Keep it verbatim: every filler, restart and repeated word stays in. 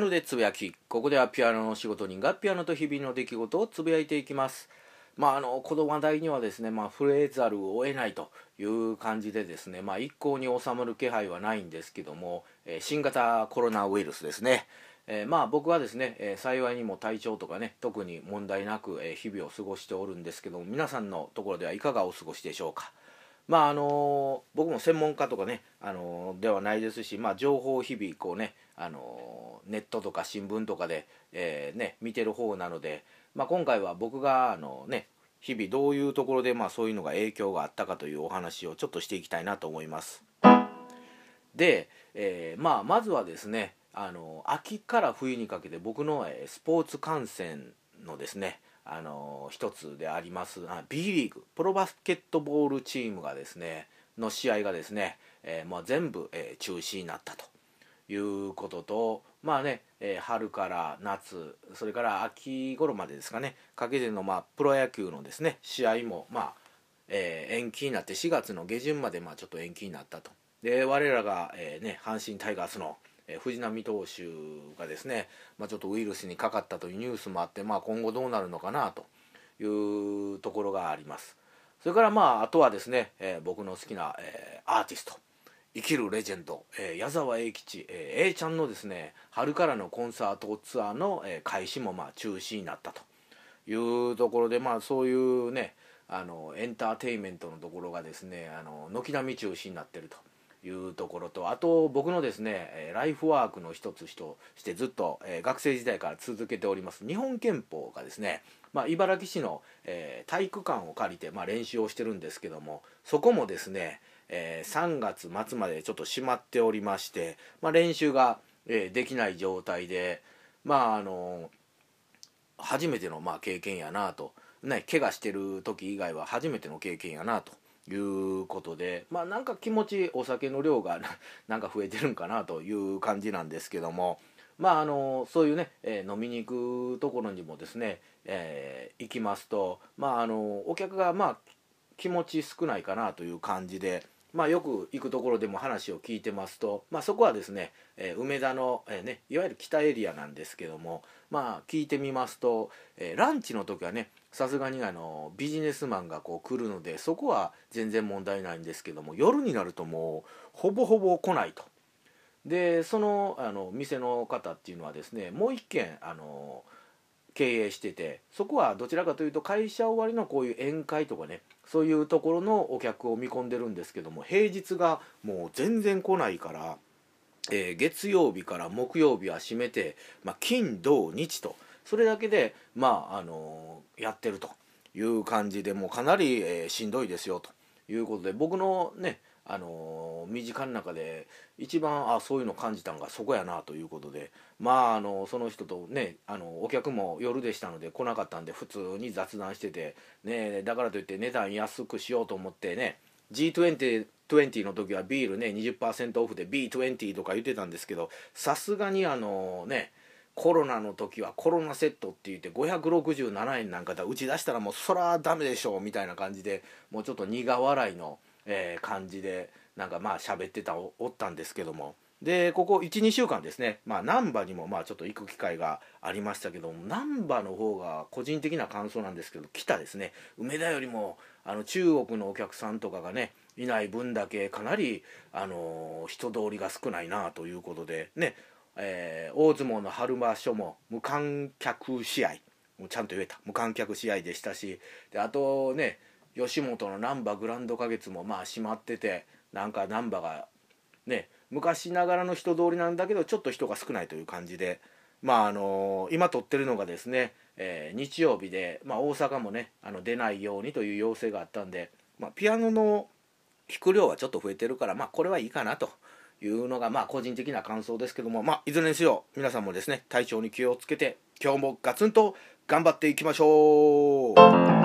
ノでつぶやき。ここではピアノの仕事人がピアノと日々の出来事をつぶやいていきます。まああのこの話題にはですね、まあ、触れざるを得ないという感じでですね、まあ、一向に収まる気配はないんですけども、えー、新型コロナウイルスですね。えー、まあ僕はですね、えー、幸いにも体調とかね特に問題なく、えー、日々を過ごしておるんですけども、皆さんのところではいかがお過ごしでしょうか。まああの僕も専門家とかね、あのではないですし、まあ、情報を日々こうね、あのネットとか新聞とかで、えーね、見てる方なので、まあ、今回は僕があの、ね、日々どういうところで、まあ、そういうのが影響があったかというお話をちょっとしていきたいなと思います。で、えーまあ、まずはですね、あの秋から冬にかけて僕の、えースポーツ観戦のですね、あの一つでありますあ B リーグプロバスケットボールチームがですねの試合がですね、えーまあ、全部、えー中止になったということと、まあね、えー春から夏それから秋頃までですかねかけての、まあ、プロ野球のですね試合も、まあえー延期になってしがつの下旬まで、まあ、ちょっと延期になったと。で我らが、えーね、阪神タイガースのえー藤浪投手がですね、まあ、ちょっとウイルスにかかったというニュースもあって、まあ、今後どうなるのかなというところがあります。それからまああとはですね、えー僕の好きな、えーアーティスト生きるレジェンド、えー矢沢永吉、えー、A ちゃんのですね春からのコンサートツアーの、えー開始もまあ中止になったというところで、まあそういうねあのエンターテインメントのところがですねあの軒並み中止になっているというところと、あと僕のですねえーライフワークの一つとしてずっと、えー学生時代から続けております日本拳法がですね、まあ、茨城市の、えー体育館を借りて、まあ、練習をしてるんですけども、そこもですね、えーさんがつ末までちょっと閉まっておりまして、まあ、練習が、えーできない状態で、まああの初めてのまあ経験やなと、ね、怪我してる時以外は初めての経験やなということで、まあなんか気持ちお酒の量がなんか増えてるんかなという感じなんですけども、まああのそういうね、えー飲みに行くところにもですね、えー行きますと、まああのお客がまあ気持ち少ないかなという感じで、まあ、よく行くところでも話を聞いてますと、まあ、そこはですね、えー梅田の、えーね、いわゆる北エリアなんですけども、まあ、聞いてみますと、えーランチの時はねさすがにあのビジネスマンがこう来るのでそこは全然問題ないんですけども、夜になるともうほぼほぼ来ないと。でそのあの店の方っていうのはですねもう一軒あの経営してて、そこはどちらかというと会社終わりのこういう宴会とかねそういうところのお客を見込んでるんですけども、平日がもう全然来ないから、えー月曜日から木曜日は閉めて、まあ、金土日とそれだけで、まああのーやってるという感じで、もうかなり、えーしんどいですよということで、僕のねあのー身近の中で一番あそういうの感じたのがそこやなということで、まああのその人とねあのお客も夜でしたので来なかったんで普通に雑談してて、ね、だからといって値段安くしようと思ってね ジーにじゅう にじゅうの時はビールね にじゅっパーセント オフで ビーにじゅう とか言ってたんですけど、さすがにあのねコロナの時はコロナセットって言ってごひゃくろくじゅうななえんなんかで打ち出したらもうそらダメでしょうみたいな感じで、もうちょっと苦笑いの、えー感じでなんかまあ喋ってたおおったんですけども、でここ いちにしゅうかんですね、まあ、難波にもまあちょっと行く機会がありましたけども、難波の方が個人的な感想なんですけど来たですね梅田よりもあの中国のお客さんとかがねいない分だけかなり、あのー人通りが少ないなということでね、えー大相撲の春場所も無観客試合、もうちゃんと言えた無観客試合でしたし、であとね吉本の難波グランド花月もまあ閉まってて、なんか難波がね昔ながらの人通りなんだけどちょっと人が少ないという感じで、まああの今撮ってるのがですね、えー日曜日で、まあ、大阪もねあの出ないようにという要請があったんで、まあ、ピアノの弾く量はちょっと増えてるから、まあ、これはいいかなというのがまあ個人的な感想ですけども、まあ、いずれにせよ皆さんもですね体調に気をつけて今日もガツンと頑張っていきましょう。